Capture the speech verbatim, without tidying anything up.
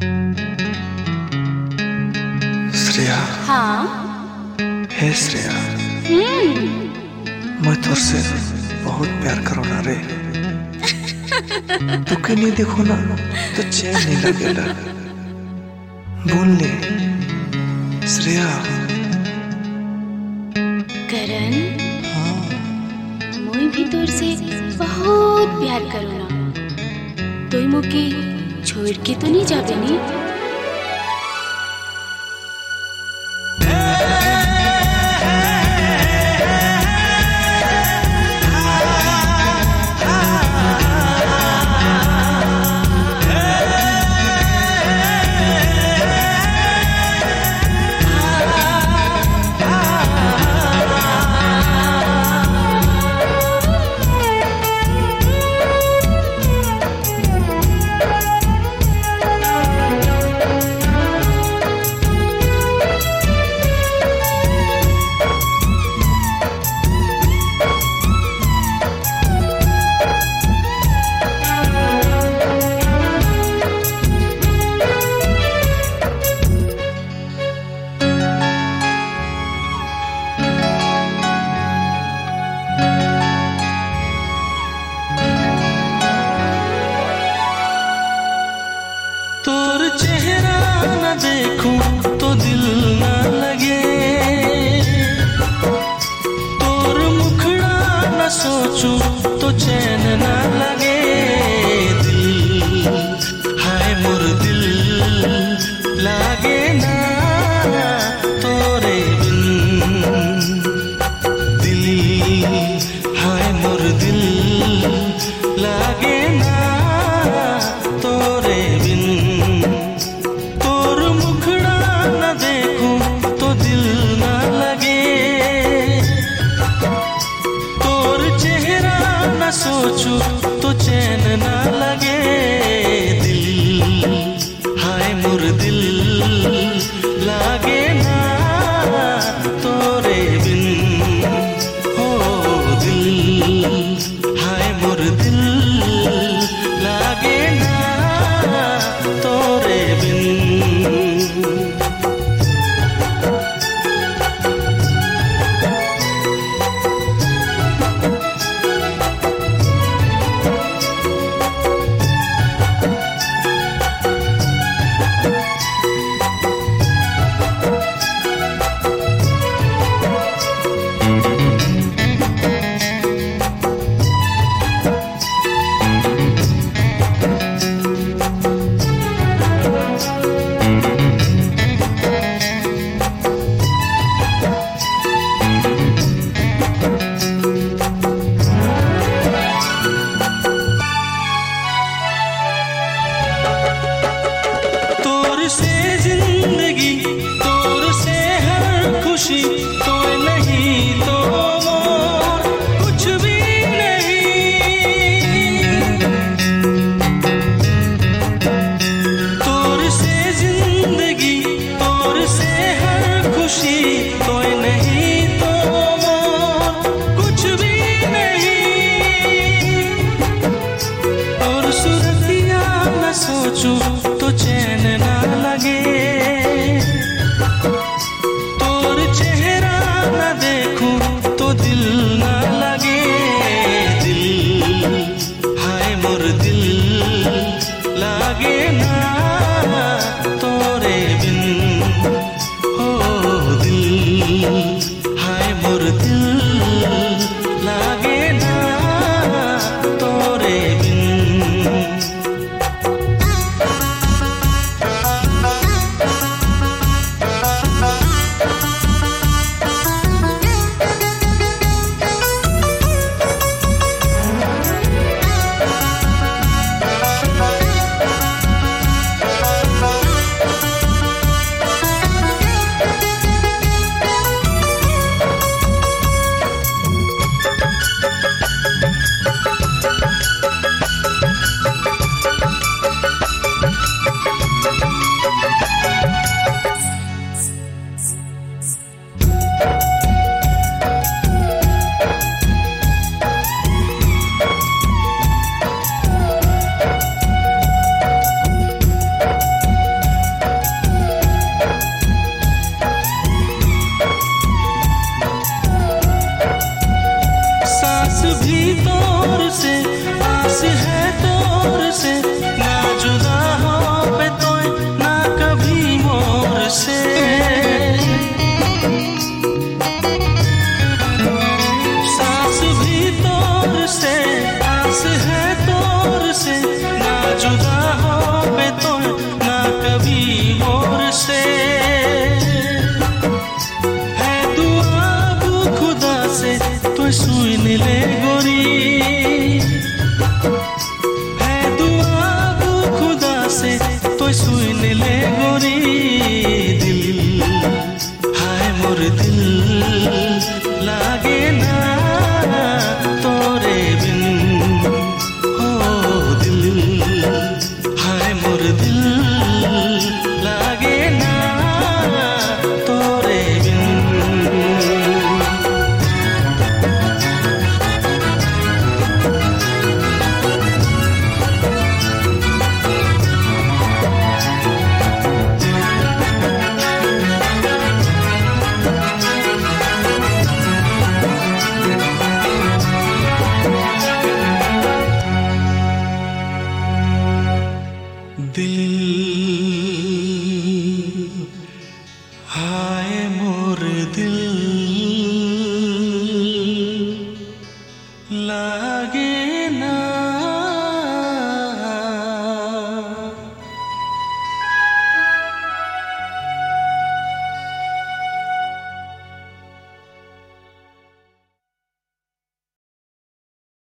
श्रेया। हाँ। हे श्रेया, हम्म। मैं तुझसे बहुत प्यार करो ना रे। तू के नहीं देखो ना तो चैन नहीं लगेगा। बोल ले श्रेया। करण, हाँ। मुई भी तोर से बहुत प्यार करो ना। तोय मुके छोड़ के तो नहीं जाबे नी? तोर चेहरा न देखूं तो दिल न लगे, तोर मुखड़ा न सोचूं तो चैन न लगे। दिल हाय मोर दिल लागे ना तोरे बिन। दिल हाय मोर दिल लागे ना तोरे बिन। सोचूं तो चैन ना लगे। दिल हाय मोर दिल लागे ना तोरे बिन। हो दिल हाय मोर दिल लागे ना तोरे बिन। से जिंदगी तोर से हर खुशी, तो नहीं तो मोर कुछ भी नहीं। तोर से जिंदगी तोर से हर खुशी, तो नहीं तो मोर कुछ भी नहीं। और सुरतिया न सोचूं तो चैन ना लगे। तोर चेहरा न देखूं तो दिल ना लगे। दिल हाय मोर दिल लागे ना तोरे बिन। हो दिल हाय मोर दिल लागे ना तोरे बिन। कोई सुन ले गोरी दिल, हाय मोर दिल लागे ना तोरे बिन, ओ दिल, हाय मोर दिल लागे